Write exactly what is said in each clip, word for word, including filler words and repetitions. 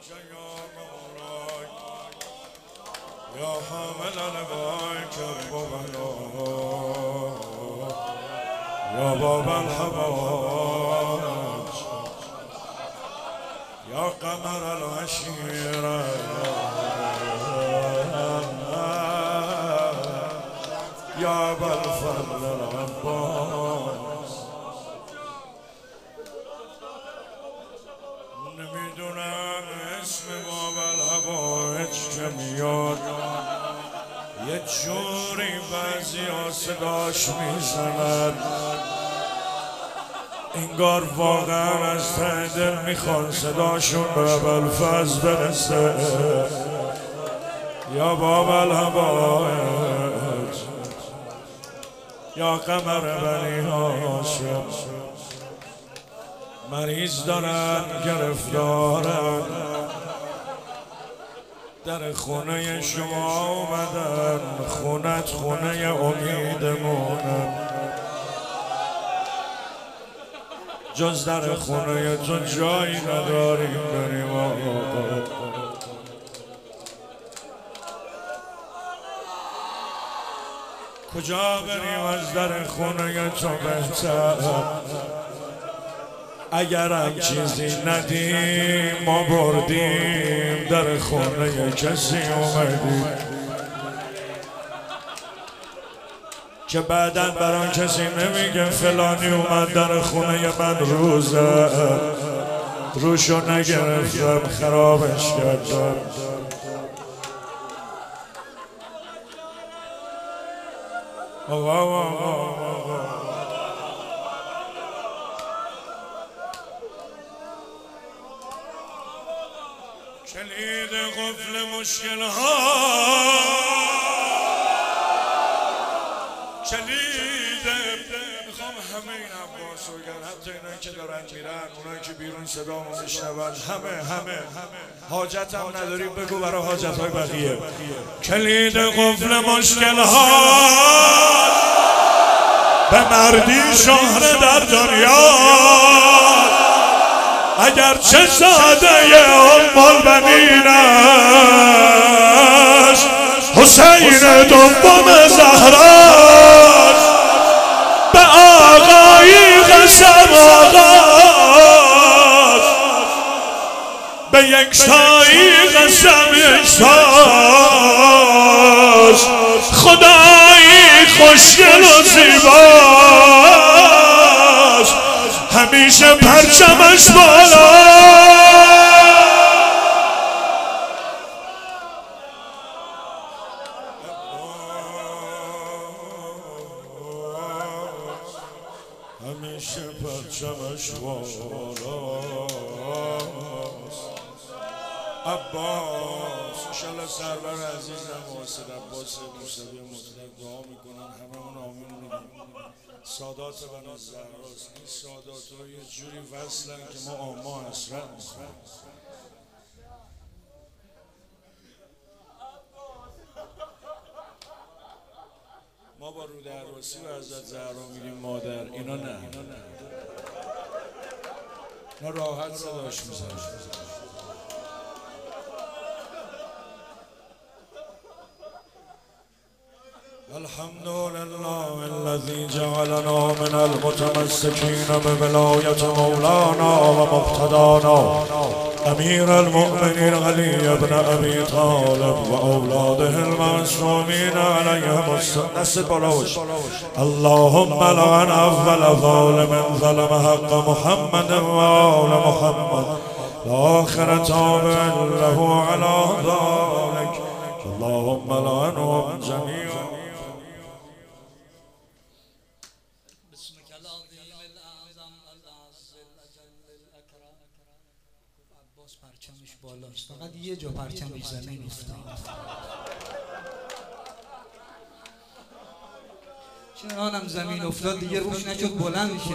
يا حامل البيك بابنا يا باب الحباج يا قمر العشيرة يا ابا الفضل العباس. نمیدونم اسم باب الحباج چه میاد، یه جوری بعضی ها صداش میزنن انگار واقعا از ته دل میخوان صداشون به ابوالفضل برسه. یا باب الحباج یا قمر بنی هاشم، مریض دارن گرفتارن در خونه شما اومدن، خونت خونه امیدمونم، جز در خونه تو جایی نداریم بریم آقا. کجا بریم از در خونه تو بهتر، اگرم چیزی ندیم ما بردیم در خونه کسی اومدیم که بعداً بران کسی نمیگه فلانی اومد در خونه من روزه روشو نگرفتم خرابش کردم. آقا آقا آقا کلید قفل مشکل ها، کلید میخوام همه این عباس رو بگن، حتی اینایی که دارن میرن، اونایی که بیرون صدامو میشنون، همه همه حاجت هم نداری بگو برای حاجت های بقیه. کلید قفل مشکل ها به مردی شهر در دنیا، اگر چه ساده ام البنین است حسین دوم زهراست، به آقایی قسم آقاست، به یکتایی قسم یکتاست، خدایی خوشگل و زیباست همیشه پرچمش بالا. همیشه پرچمش بالاست. عباس انشالله سرور عزیزم واسد عباس موسوی مطلق دعا میکنن، هممون آمین میگیم. سادات بنی زهراست، این سادات ها یه جوری وصلن که ما آما حسرت میخوایم. ما با رود عروسی و حضرت زهرا میگیم مادر، اینا نه، اینا راحت صداش میزنن. الحمد لله الذي جعلنا من المتمسكين بولاية مولانا ومقتدانا أمير المؤمنين علي بن أبي طالب وأولاده المعصومين عليهم السلام. اللهم لعن أول ظالم ظلم حق محمد وآل محمد وآخر تابع له على ذلك، اللهم لعنهم جميعا. پرچمش بالاست، فقط یه جا پرچمش زمین افتاد. چنانم زمین افتاد دیگه روش نشد بلند شه.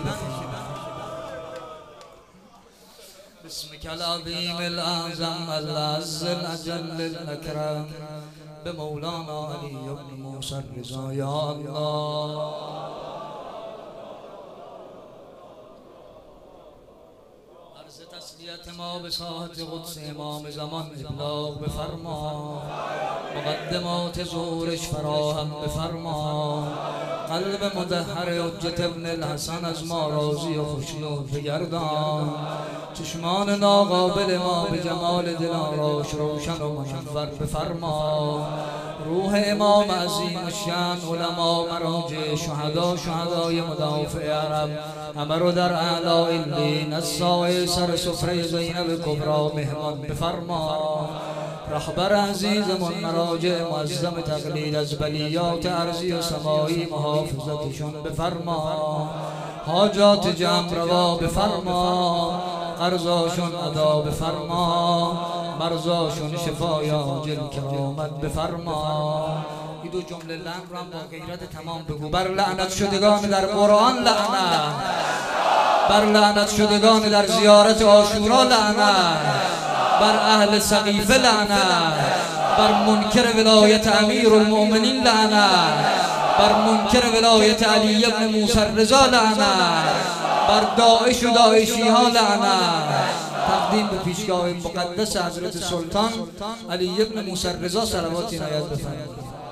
بسمك العظيم الأعظم العز الأجل الأكرم بمولانا علي بن موسى الرضا يا الله. عرض تسلیت وصیت ما به ساحت قدس امام زمان ابلاغ بفرما، مقدمات ظهورش فراهم بفرما، قلب مدهر حجت ابن الحسن از ما راضی و خوشنود بگردان، چشمان ناقابل ما به جمال دلاراش روشن و منور بفرما، روح امام عظیم الشان، علما، مراجع، شهدا، شهدای مدافع عرب همه رو در اعلی علین از سایه سر سفره زینب کبرا مهمان بفرما، رهبر عزیزمون مراجع معظم تقلید از بلیات ارضی و سمایی محافظتشون بفرما، حاجات جمع روا بفرما، قرضاشون ادا بفرما، مرزاشون شفای عاجل کرامت بفرما. این دو جمله لعن رو هم با غیرت تمام بگو. بر لعنت شدگان در قرآن لعنت، بر لعنت شدگان در زیارت عاشورا لعنت، بر اهل سقیفه لعنت، بر منکر ولایت امیر المؤمنین لعنت، بر منکر ولایت علی ابن موسی رضا لعنت، بر داعش و داعشی ها لعنت. تقدیم به پیشگاه مقدس حضرت سلطان علی ابن موسی رضا صلوات عنایت بفرمایید.